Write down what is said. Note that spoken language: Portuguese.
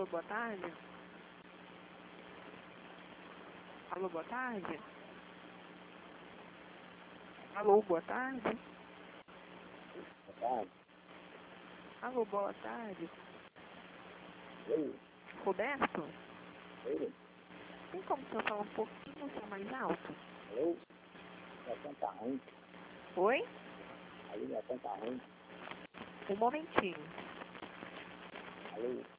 boa tarde. Alô, boa tarde. Alô, boa tarde. Boa tarde. Alô, boa tarde. Oi. Roberto? Oi. Tem como você falar um pouquinho mais alto? Alô? Minha conta tá ruim. Oi? Aí minha conta tá ruim. Um momentinho. Alô?